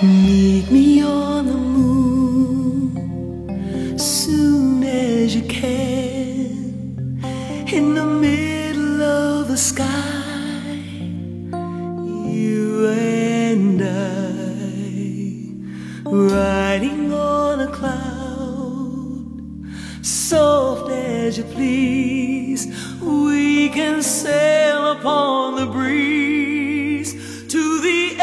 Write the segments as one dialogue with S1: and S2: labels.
S1: Meet me on the moon soon as you can, in the middle of the sky, you and I, riding on a cloud, soft as you please. We can sail upon the breeze to the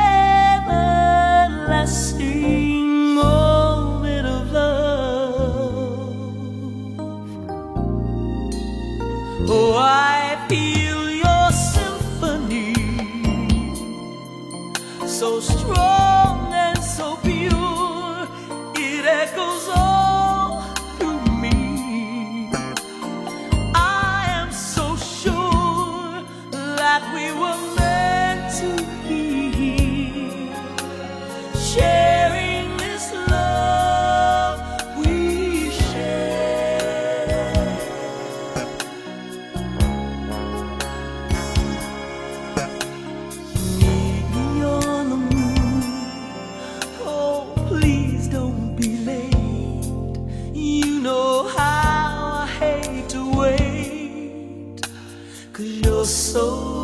S1: everlasting orbit of love. Oh, I feel your symphony, so strong and so pure, it echoes all through me. I am so sure that we were meant to be, sharing this love we share. Meet me on the moon, oh please don't be late. You know how I hate to wait, 'cause you're so